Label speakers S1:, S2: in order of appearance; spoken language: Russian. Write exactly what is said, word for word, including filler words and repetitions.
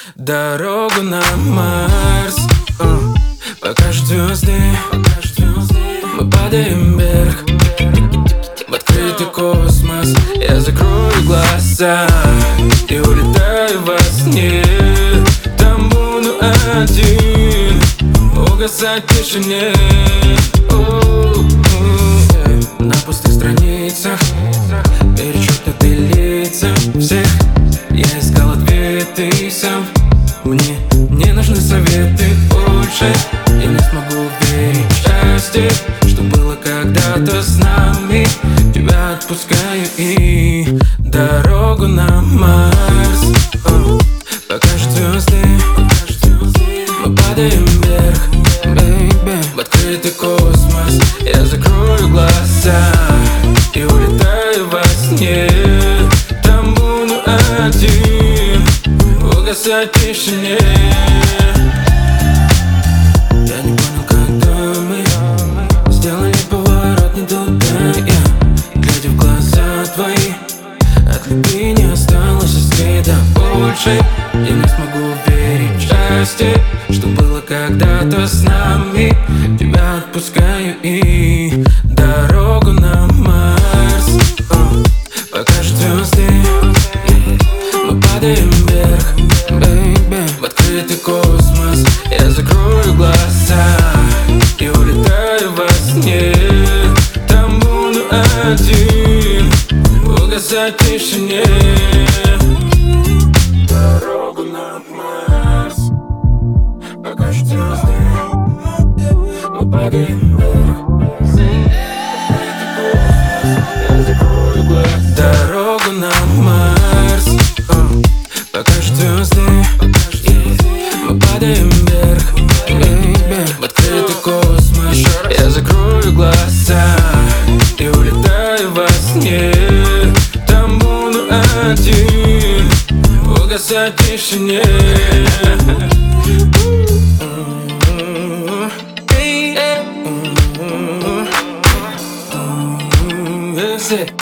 S1: дорогу на Марс. uh, Покажут звезды, мы падаем вверх в открытый космос. Я закрою глаза и улетаю во сне. Там буду один, угасать в тишине. На пустых страницах перечеркнуты лица всех. Я искал ответы сам. Мне не нужны советы. Больше я не смогу верить в счастье, что было когда-то с нами. Тебя отпускаю и дорогу на Марс. О, покажут звезды, мы падаем вверх, baby, в открытый космос. Я закрою глаза и улетаю во сне. Там буду один, угасать в тишине. Я не понял, когда мы сделали поворот не туда. Я, глядя в глаза твои, от любви не осталось и следа. Больше я не смогу верить в счастье, что было когда-то с нами. Тебя отпускаю и дорогу на Марс. О, покажут звезды, мы падаем вверх, baby, в открытый космос. Я закрою глаза и улетаю во сне. Там буду один, угасать в тишине. Дорогу на Марс. Покажут звезды, мы падаем вверх. Я закрою глаза. Дорогу на Марс. О, покажут звезды, мы падаем вверх, baby, в открытый космос. Я закрою глаза и улетаю во сне. Там буду один, угасать в тишине. That's it.